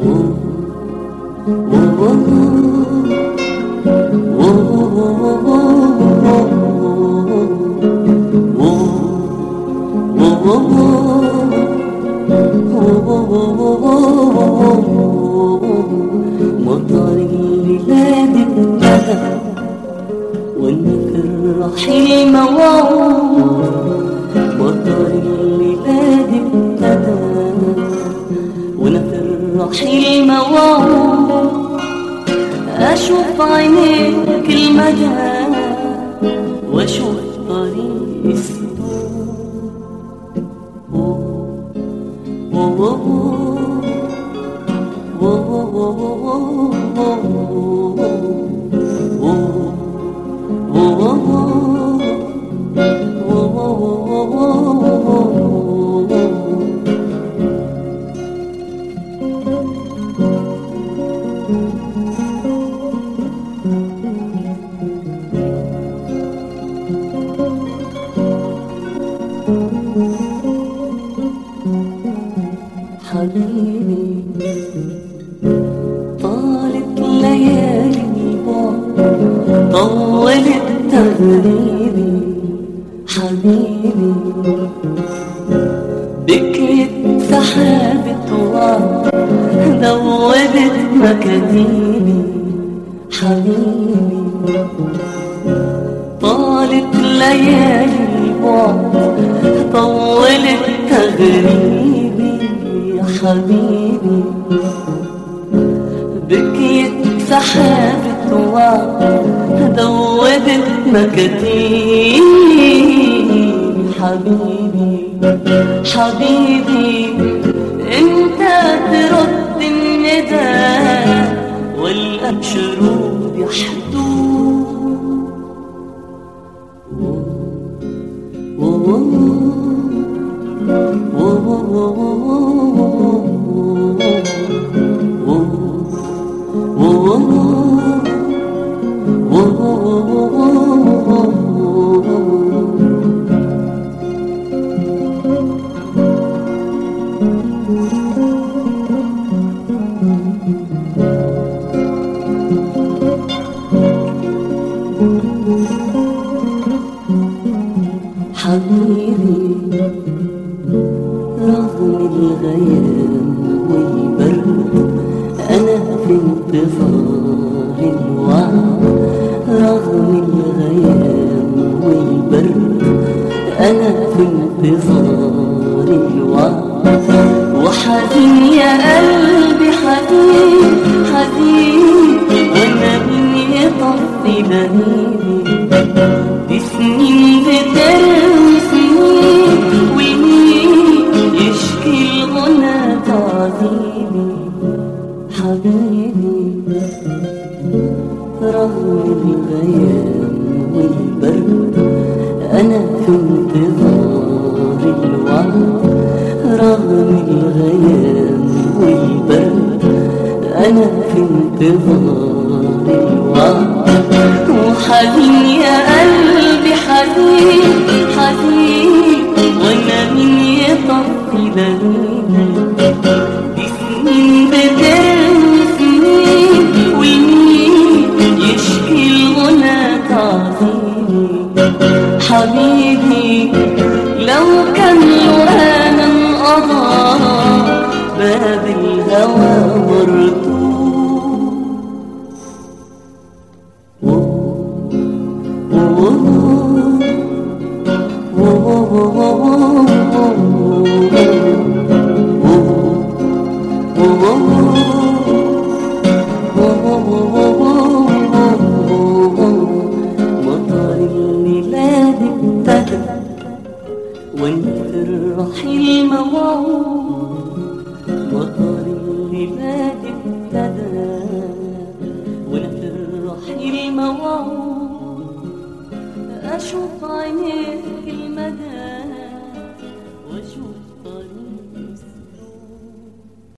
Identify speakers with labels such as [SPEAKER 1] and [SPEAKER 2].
[SPEAKER 1] مطر الليلاد ابتدى وانا في الرحيل موعود. مطر الليلاد ابتدى وانا في الرحيل موعود. اشوف عينيك المدى واشوف طريق السدود. حبيبي طالت ليالي البعد طولت تغريبي. حبيبي بكيت سحابة وعد دوبت مكاتيبي. حبيبي طالت ليالي البعد طولت تغريبي. حبيبي بكيت سحابة وعد دوبت مكاتيبي. حبيبي حبيبي انت ترد النداء والأبشرود يحدون. حبيبي رغم الغيام والبرد أنا في انتظار الوعد. رغم الغيام والبرد أنا في انتظار الوعد. وحزين يا قلبي حزين حزين وأنا مين يطفي لهيبي. دي سنين بترمي سنين ومين يشكي الغنى تعذيبي. حبيبي رغم الغيام والبرد أنا في انتظار الوعد. رغم الغيام والبرد أنا في انتظار الوعد. وحزين يا قلبي حزين حزين وانا مين يطفي لهيبي. دي سنين بترمي سنين ومين يشكي الغنى تعذيبي. حبيبي لو كان لهانا انقضى باب الهوى مردود. مطر الليلاد ابتدى وانت في الرحيل موعود. مطر الليلاد ابتدى وانا في الرحيل موعود. اشوف عينيك المدى